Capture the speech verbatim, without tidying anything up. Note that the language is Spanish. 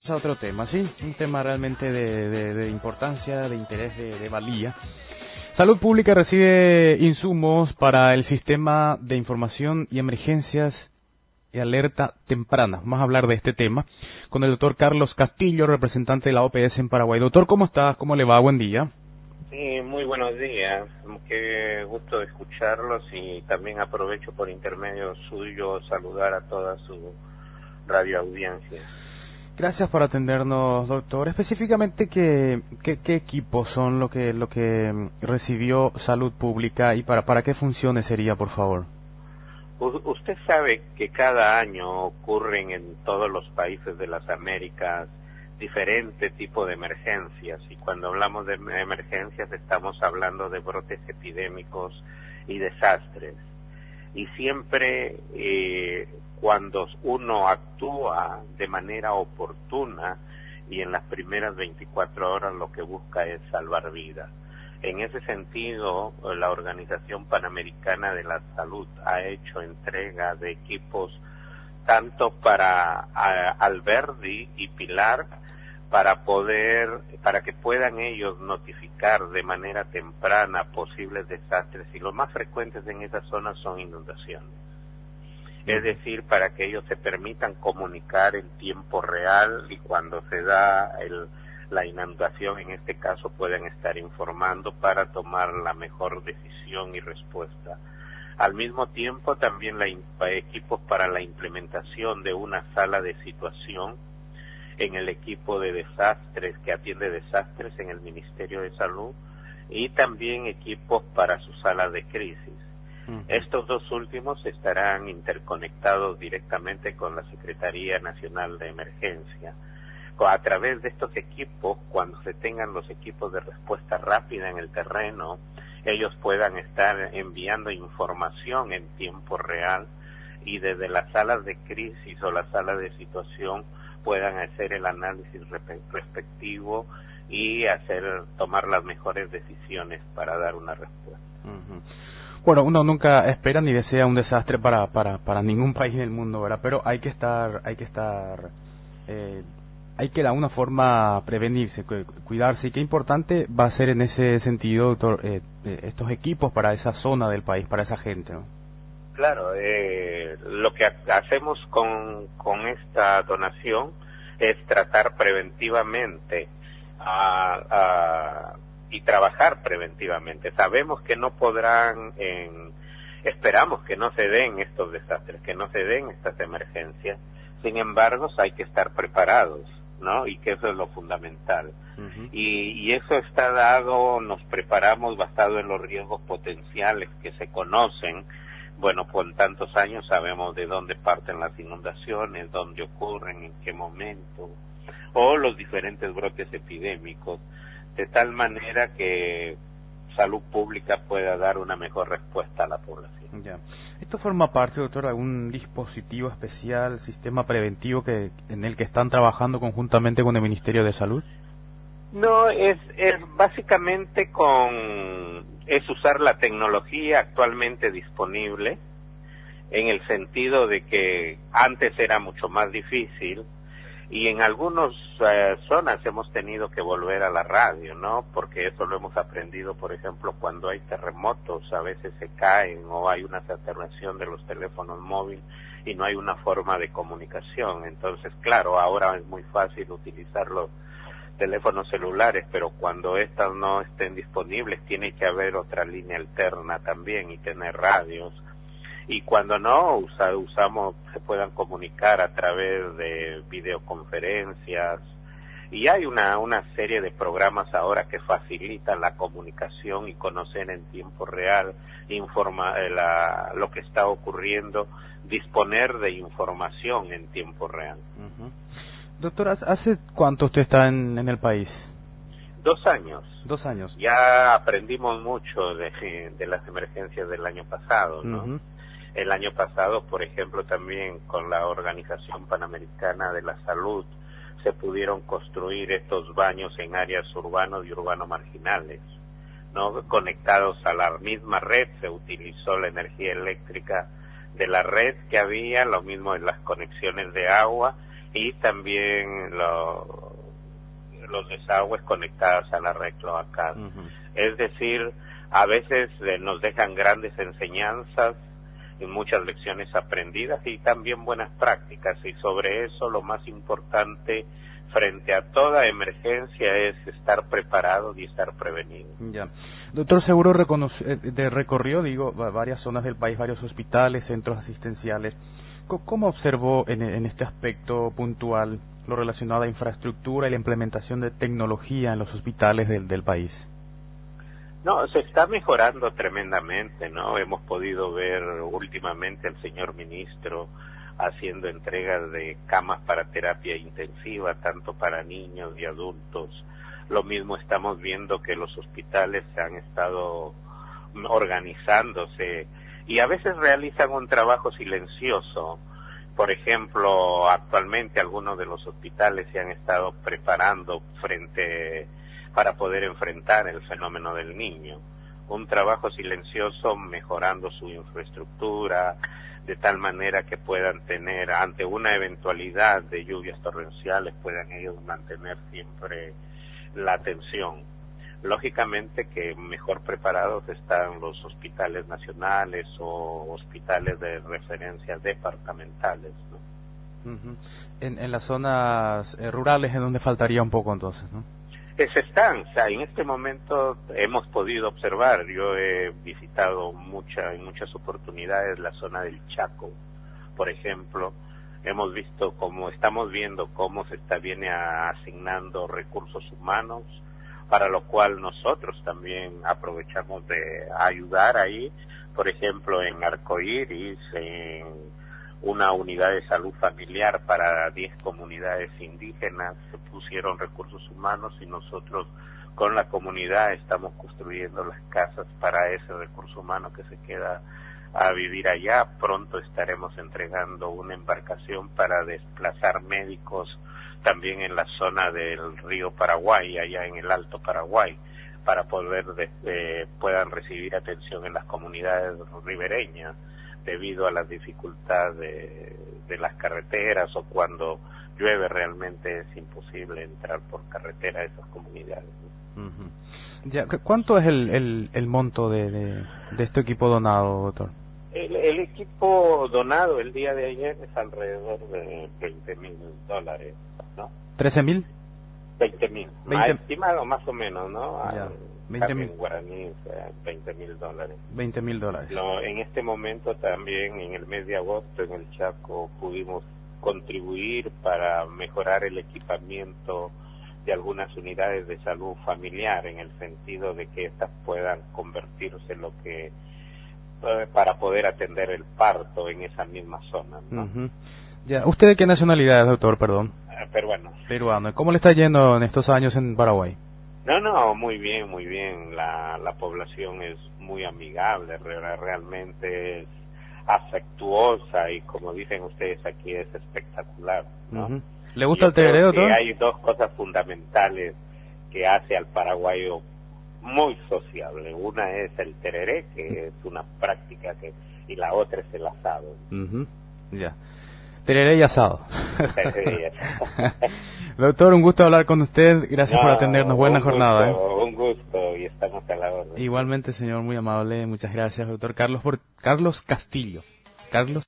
A otro tema, sí, un tema realmente de, de, de importancia, de interés, de, de valía. Salud Pública recibe insumos para el sistema de información y emergencias y alerta temprana. Vamos a hablar de este tema con el doctor Carlos Castillo, representante de la O P S en Paraguay. Doctor, ¿cómo está? ¿Cómo le va? Buen día. Sí, muy buenos días. Qué gusto escucharlos y también aprovecho por intermedio suyo saludar a toda su radioaudiencia. Gracias por atendernos, doctor. Específicamente, ¿qué, qué, qué equipos son lo que lo que recibió Salud Pública y para, para qué funciones sería, por favor? U- usted sabe que cada año ocurren en todos los países de las Américas diferentes tipos de emergencias, y cuando hablamos de emergencias estamos hablando de brotes epidémicos y desastres. Y siempre eh, cuando uno actúa de manera oportuna y en las primeras veinticuatro horas, lo que busca es salvar vidas. En ese sentido, la Organización Panamericana de la Salud ha hecho entrega de equipos tanto para a, Alberdi y Pilar, para poder, para que puedan ellos notificar de manera temprana posibles desastres, y los más frecuentes en esas zonas son inundaciones. Es decir, para que ellos se permitan comunicar en tiempo real y cuando se da el, la inundación, en este caso, pueden estar informando para tomar la mejor decisión y respuesta. Al mismo tiempo, también la, equipos para la implementación de una sala de situación en el equipo de desastres que atiende desastres en el Ministerio de Salud, y también equipos para su sala de crisis. Uh-huh. Estos dos últimos estarán interconectados directamente con la Secretaría Nacional de Emergencia. A través de estos equipos, cuando se tengan los equipos de respuesta rápida en el terreno, ellos puedan estar enviando información en tiempo real, y desde las salas de crisis o la sala de situación puedan hacer el análisis respectivo y hacer tomar las mejores decisiones para dar una respuesta. Uh-huh. Bueno, uno nunca espera ni desea un desastre para para para ningún país del mundo, ¿verdad? Pero hay que estar hay que estar eh, hay que de alguna forma prevenirse, cuidarse, y qué importante va a ser en ese sentido, doctor, eh, estos equipos para esa zona del país, para esa gente, ¿no? Claro, eh, lo que hacemos con, con esta donación es tratar preventivamente a, a, y trabajar preventivamente. Sabemos que no podrán, en, esperamos que no se den estos desastres, que no se den estas emergencias. Sin embargo, hay que estar preparados, ¿no? Y que eso es lo fundamental. Uh-huh. Y, y eso está dado, nos preparamos basado en los riesgos potenciales que se conocen. Bueno, por tantos años sabemos de dónde parten las inundaciones, dónde ocurren, en qué momento, o los diferentes brotes epidémicos, de tal manera que Salud Pública pueda dar una mejor respuesta a la población. Ya. ¿Esto forma parte, doctor, de algún dispositivo especial, sistema preventivo que en el que están trabajando conjuntamente con el Ministerio de Salud? No, es, es básicamente con, es usar la tecnología actualmente disponible, en el sentido de que antes era mucho más difícil, y en algunas eh, zonas hemos tenido que volver a la radio, ¿no? Porque eso lo hemos aprendido, por ejemplo, cuando hay terremotos, a veces se caen o hay una saturación de los teléfonos móviles y no hay una forma de comunicación. Entonces, claro, ahora es muy fácil utilizarlo teléfonos celulares, pero cuando estas no estén disponibles tiene que haber otra línea alterna también y tener radios, y cuando no usa, usamos se puedan comunicar a través de videoconferencias, y hay una una serie de programas ahora que facilitan la comunicación y conocer en tiempo real informa la, lo que está ocurriendo, disponer de información en tiempo real. Uh-huh. Doctor, ¿hace cuánto usted está en, en el país? Dos años. Dos años. Ya aprendimos mucho de, de las emergencias del año pasado, ¿no? Uh-huh. El año pasado, por ejemplo, también con la Organización Panamericana de la Salud, se pudieron construir estos baños en áreas urbanos y urbano marginales, ¿no? Conectados a la misma red, se utilizó la energía eléctrica de la red que había, lo mismo en las conexiones de agua, y también lo, los desagües conectados a la red cloacal. Uh-huh. Es decir, a veces eh, nos dejan grandes enseñanzas y muchas lecciones aprendidas y también buenas prácticas, y sobre eso lo más importante frente a toda emergencia es estar preparado y estar prevenido. Ya. Doctor, seguro reconoce, de recorrió, digo, varias zonas del país, varios hospitales, centros asistenciales. ¿Cómo observó en, en este aspecto puntual lo relacionado a infraestructura y la implementación de tecnología en los hospitales del, del país? No, se está mejorando tremendamente, ¿no? Hemos podido ver últimamente al señor ministro haciendo entregas de camas para terapia intensiva, tanto para niños y adultos. Lo mismo estamos viendo que los hospitales se han estado organizándose y a veces realizan un trabajo silencioso. Por ejemplo, actualmente algunos de los hospitales se han estado preparando frente para poder enfrentar el fenómeno del niño. Un trabajo silencioso mejorando su infraestructura, de tal manera que puedan tener, ante una eventualidad de lluvias torrenciales, puedan ellos mantener siempre la atención. Lógicamente que mejor preparados están los hospitales nacionales o hospitales de referencia departamentales, ¿no? Uh-huh. En, en las zonas eh, rurales es donde faltaría un poco entonces, ¿no? Es están, o sea, en este momento hemos podido observar, yo he visitado mucha, en muchas oportunidades la zona del Chaco, por ejemplo, hemos visto cómo, estamos viendo cómo se está viene asignando recursos humanos, para lo cual nosotros también aprovechamos de ayudar ahí, por ejemplo en Arcoíris, en una unidad de salud familiar para diez comunidades indígenas, se pusieron recursos humanos y nosotros con la comunidad estamos construyendo las casas para ese recurso humano que se queda a vivir allá. Pronto estaremos entregando una embarcación para desplazar médicos también en la zona del río Paraguay, allá en el Alto Paraguay, para poder de, eh, puedan recibir atención en las comunidades ribereñas, debido a la dificultad de, de las carreteras o cuando llueve realmente es imposible entrar por carretera a esas comunidades. Uh-huh. Ya, ¿cuánto es el, el, el monto de, de, de este equipo donado, doctor? El, el equipo donado el día de ayer es alrededor de veinte mil dólares, ¿no? ¿trece mil? veinte mil, más estimado más o menos, ¿no? Ya. veinte mil guaraníes, veinte mil dólares. veinte mil dólares. No, en este momento también, en el mes de agosto, en el Chaco, pudimos contribuir para mejorar el equipamiento de algunas unidades de salud familiar, en el sentido de que éstas puedan convertirse en lo que eh, para poder atender el parto en esa misma zona, ¿no? Uh-huh. Ya. ¿Usted de qué nacionalidad es, doctor? Perdón. Uh, peruano. Peruano. ¿Cómo le está yendo en estos años en Paraguay? No, no, muy bien, muy bien. La, la población es muy amigable, realmente es afectuosa y, como dicen ustedes aquí, es espectacular, ¿no? Uh-huh. ¿Le gusta el tereré, doctor? Hay dos cosas fundamentales que hace al paraguayo muy sociable. Una es el tereré, que es una práctica, que y la otra es el asado. Uh-huh. Ya. Tereré y asado. Doctor, un gusto hablar con usted. Gracias no, por atendernos. Buena un jornada. Gusto, ¿eh? Un gusto y estamos a la orden. Igualmente, señor, muy amable. Muchas gracias, doctor Carlos por Carlos Castillo. Carlos